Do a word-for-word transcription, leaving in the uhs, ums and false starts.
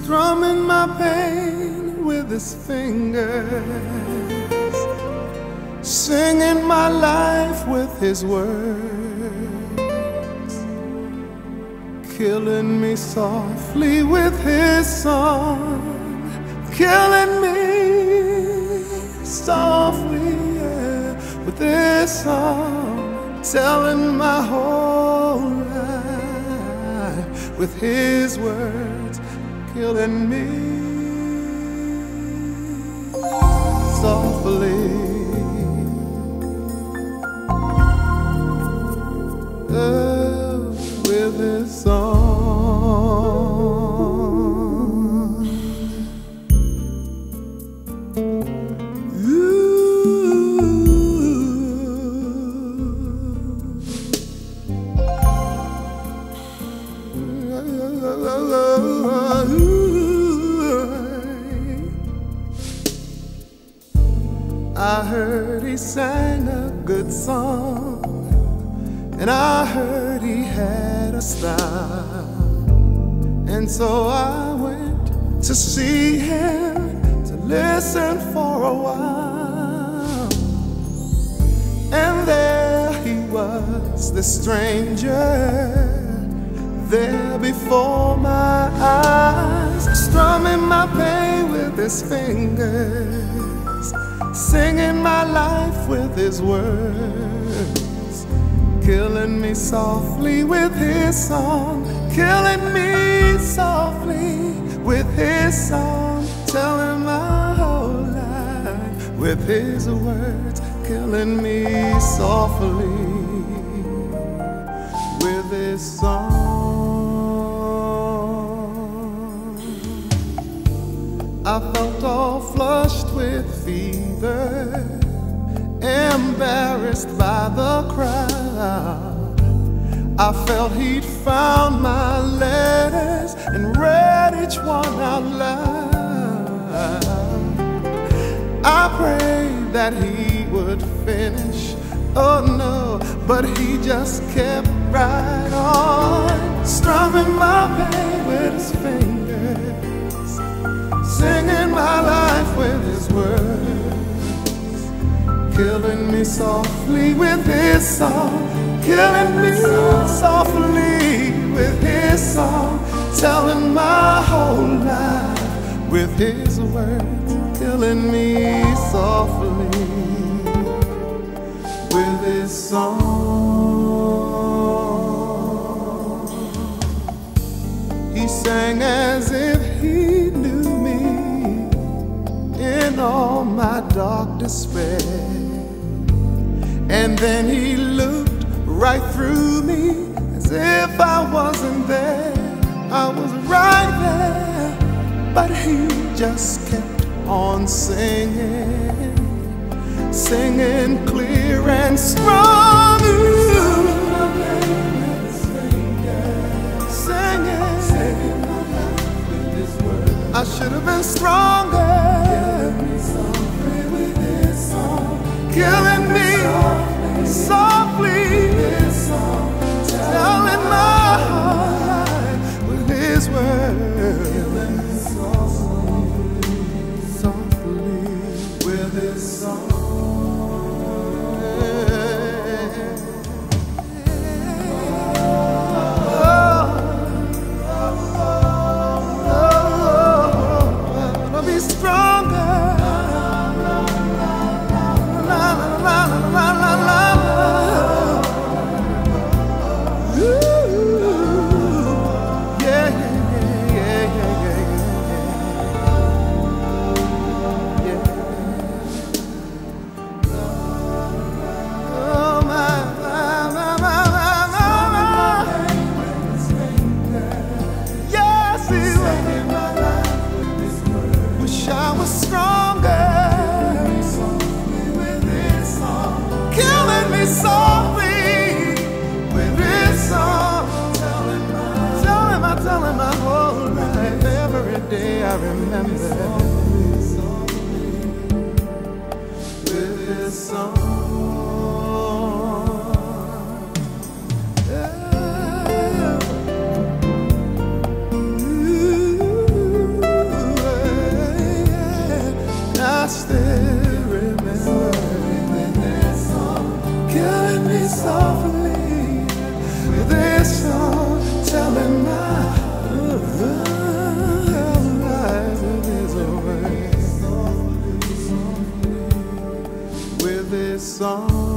strumming my pain with his fingers, singing my life with his words, killing me softly with his song, killing me softly, yeah, with his song, telling my whole life with his words, killing me softly. Oh, with his song. I heard he sang a good song, and I heard he had a style, and so I went to see him, to listen for a while. And there he was, the stranger, there before my eyes, strumming my pain with his fingers, singing my life with his words, killing me softly with his song, killing me softly with his song, telling my whole life with his words, killing me softly with his song. I felt all flushed with fever, embarrassed by the crowd. I felt he'd found my letters and read each one out loud. I prayed that he would finish, oh no, but he just kept right on, strumming my pain with his fingers, singing my life with his words, killing me softly with his song, killing me softly with his song, telling my whole life with his words, killing me softly with his song. He sang as if he knew me in all my dark despair, and then he looked right through me as if I wasn't there. I was right there, but he just kept on singing, singing clear and strong. Singing, singing my life with his words. I should have been stronger. Killing me softly with his song, killing me softly, telling my whole life with his words, killing me softly, softly with his song. Softly with his song, telling my, telling my, telling my whole life. Every day I remember with his song. Yeah. Ooh. this song.